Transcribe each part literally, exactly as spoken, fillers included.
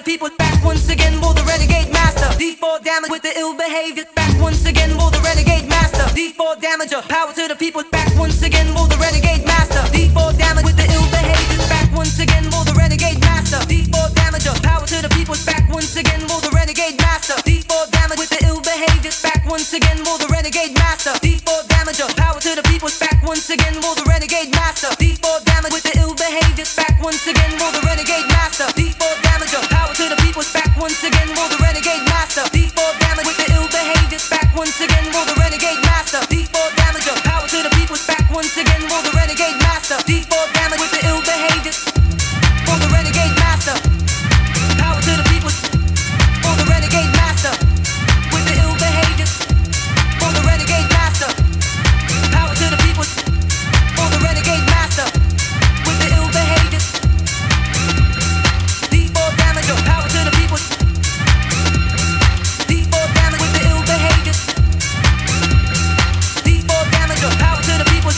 people. Back once again, more the renegade master. D four damage with the ill behavior. Back once again, more the renegade master. D four damager, power to the people. Back once again, more the renegade master. D four damage with the ill behavior. Back once again, more the renegade master. D four damager, power to the people. Back once again, more the renegade master. D four damage with the ill behavior. Back once again, more the renegade master. D four damager, power to the people. Back once again, more the renegade master. D four damage with the ill behavior. Back once again, more the renegade master. D four damager, power to the people. Back once again, more the renegade master. D four damage with the ill behavior. Back once again, more the renegade master. D four damager, power to the people. Back once again, more the renegade master. D four damage with the ill behavior. For the renegade master. Power to the people. For the renegade master. With the ill behavior. For the renegade master. Power to the people. For the renegade master. With the ill behavior. D four damager. Power to the people. D four damage with the ill behavior. D four damager. Power to the people.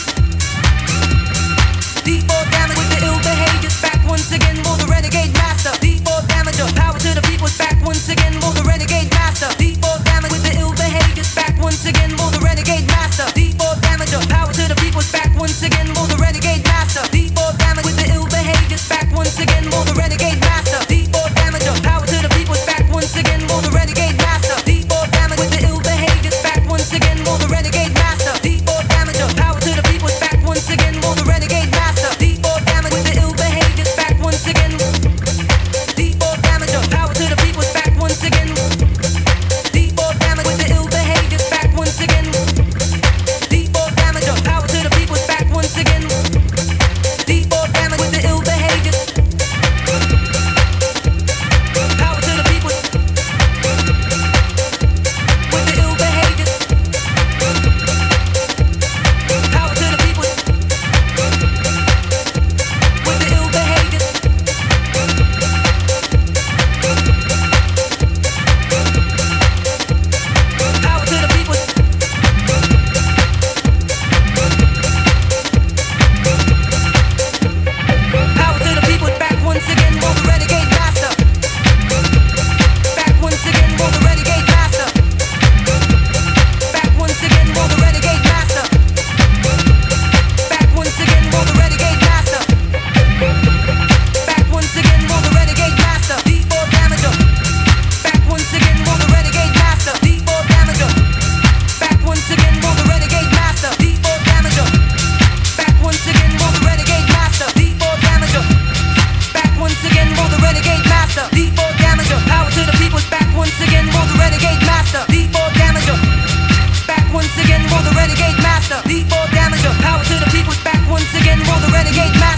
D four damage with the ill behavior. Back once again, more the renegade master. D four damager. Power to the people. Back once again, more the renegade master. D four damage with the ill behavior. Back once again, more the renegade master. D four damager. Power to the people. Back once again, more the renegade master. D four damage with the ill behavior. Back once again, more the renegade master. D four damager. Power to the people. Back once again, more the renegade master. D four damage with the ill behavior. Back once again, more the renegade master. D four damager. Power to the people. Back once again, more the renegade master. D four damage with the ill behavior. Back once again. D four damager. Power to the people. Back once again. D four damage with the ill behavior. Back once again. D four damager. Power to the people. Back once again. D four damage with the ill behavior. Power to the people. With the ill behavior. Power to the people. With the ill behavior. Power to the people. Power to the people. Back once again, more the renegade master. Back once again, more the renegade master. Back once again, more the renegade master. Back once again, more the renegade master. Back once again, more the renegade master. D four damager. Back once again, more the renegade master. D four damager. Back once again, more the renegade master. D four damager. Back once again, more the renegade master. D four damager. Back once again, more the renegade master. D four damager. Power to the people. Back once again, more the renegade master. D four damager. Back once again, more the renegade master. D four damager. Power to the people. Back once again, more the renegade master.